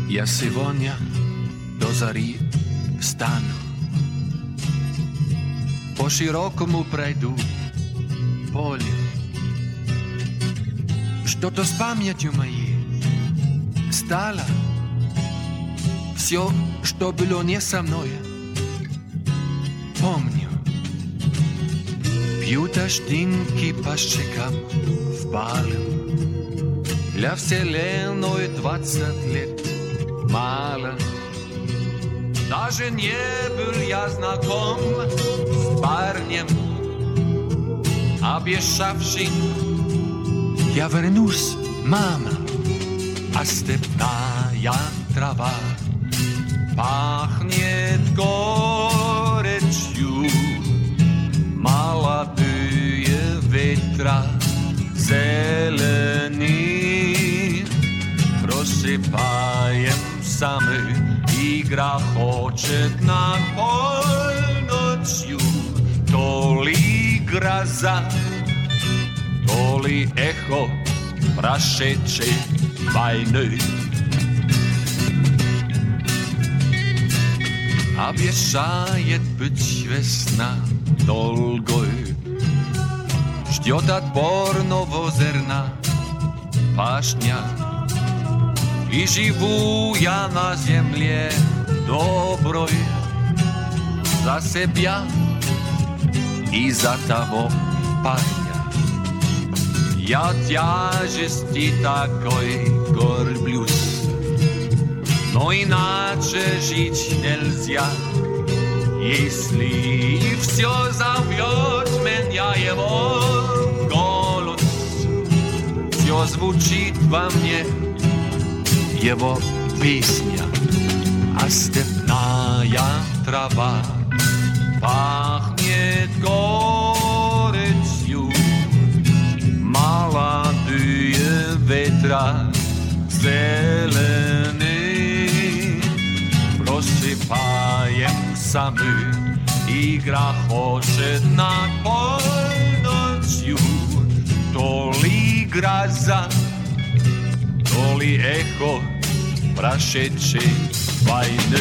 Ja сегодня до зари стану, по широкому пройду полю. Что-то с памятью моей стало. Все, что было не со мной, помню. Пью дождинки по щекам в балу. Для вселенной 20 лет мало. Даже не был я знаком с парнем, обещавшим: я вернусь, мама. А степная трава пахнет горечью, молодые ветра зелени. Просыпаемся мы, игра хочет над полночью. То ли гроза, то ли эхо прошедшей войны. Обещает быть весна долгой, ждет отборного зерна пашня. И живу я на земле доброй за себя и за того парня. Я тяжести такой горблюсь, но иначе жить нельзя. Если все зовет меня его голос, все звучит во мне его песня. А степная трава пахнет горечью, молодые ветра зелени. Просыпаемся мы, игра хочет над полночью. То ли гроза, то ли эхо прошедшей войны.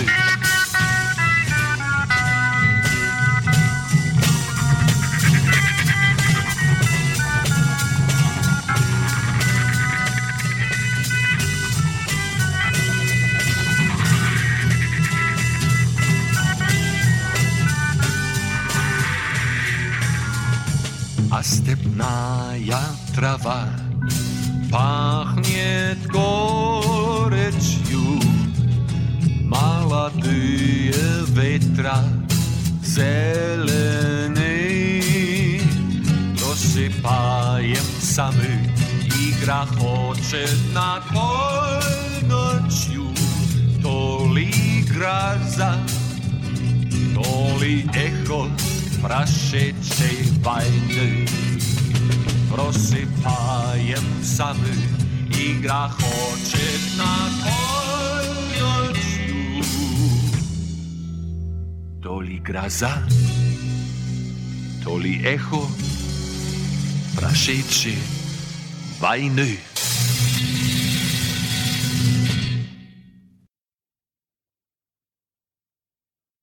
А степная трава пахнет горечью, молодые ветра зелени. Просыпаемся мы, игра хочет над полночью. То ли гроза, то ли эхо прошедшей войны. Просыпаемся мы, игра хочет над полночью. То ли гроза, то ли эхо прошедшей войны.